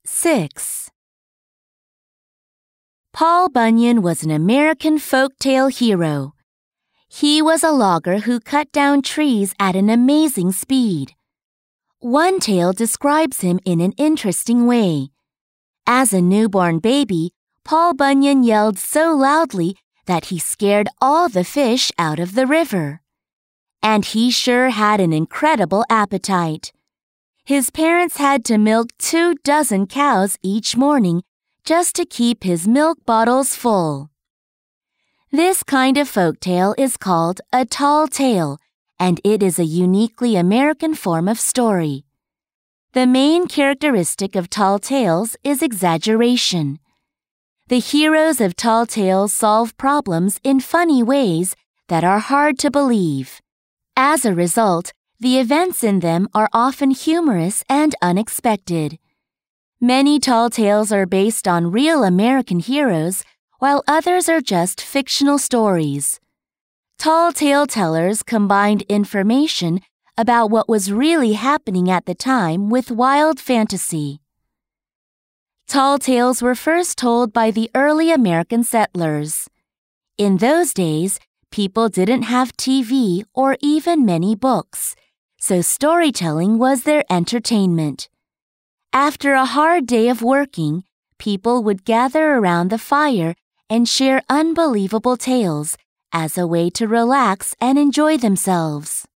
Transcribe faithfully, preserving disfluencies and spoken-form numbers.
six. Paul Bunyan was an American folktale hero. He was a logger who cut down trees at an amazing speed. One tale describes him in an interesting way. As a newborn baby, Paul Bunyan yelled so loudly that he scared all the fish out of the river. And he sure had an incredible appetite. His parents had to milk two dozen cows each morning just to keep his milk bottles full. This kind of folktale is called a tall tale, and it is a uniquely American form of story. The main characteristic of tall tales is exaggeration. The heroes of tall tales solve problems in funny ways that are hard to believe. As a result, the events in them are often humorous and unexpected. Many tall tales are based on real American heroes, while others are just fictional stories. Tall tale tellers combined information about what was really happening at the time with wild fantasy. Tall tales were first told by the early American settlers. In those days, people didn't have T V or even many books, so storytelling was their entertainment. After a hard day of working, people would gather around the fire and share unbelievable tales as a way to relax and enjoy themselves.